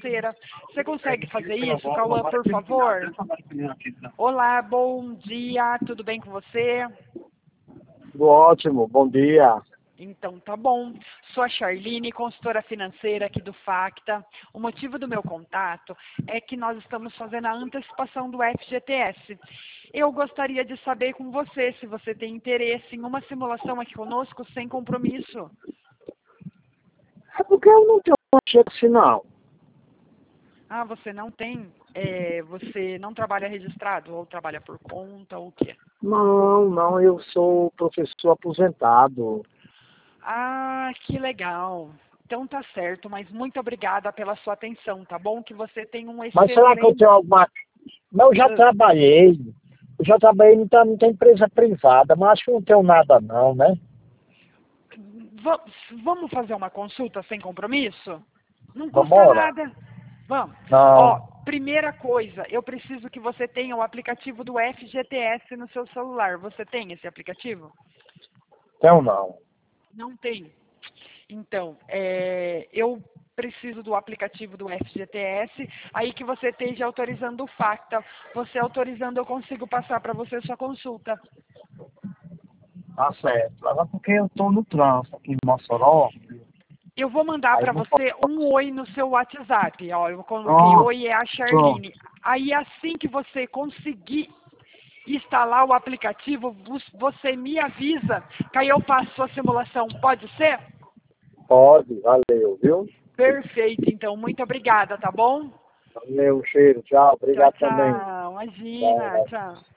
financeira. Você consegue fazer isso, Cauã, por favor? Olá, bom dia, tudo bem com você? Tudo ótimo, bom dia. Então, tá bom. Sou a Charline, consultora financeira aqui do Facta. O motivo do meu contato é que nós estamos fazendo a antecipação do FGTS. Eu gostaria de saber com você se você tem interesse em uma simulação aqui conosco sem compromisso. É porque eu não tenho cheque assim, não. Ah, você não tem? Você não trabalha registrado ou trabalha por conta ou o quê? Não, eu sou professor aposentado. Ah, que legal. Então tá certo, mas muito obrigada pela sua atenção, tá bom? Que você tenha um Mas será que eu excelente... tenho alguma... Mas eu já trabalhei. Eu já trabalhei muita empresa privada, mas acho que não tenho nada não, né? Vamos fazer uma consulta sem compromisso? Não custa Vambora? nada. Vamos. Ó, Não, primeira coisa, eu preciso que você tenha o aplicativo do FGTS no seu celular. Você tem esse aplicativo? tenho não. Não tem. Então, eu preciso do aplicativo do FGTS, aí que você esteja autorizando o Facta. Você autorizando, eu consigo passar para você sua consulta. Tá certo. Agora porque eu tô no trânsito aqui em Mossoró, Eu vou mandar aí para não posso... você um oi no seu WhatsApp. Ó, eu coloquei Pronto, oi é a pronto. Charline. Aí assim que você conseguir instalar o aplicativo, você me avisa que aí eu faço a simulação. Pode ser? Pode, valeu, viu? Perfeito, então. Muito obrigada, tá bom? Valeu, cheiro, tchau. Tchau, Obrigado também. tchau. Tchau. Imagina, tchau.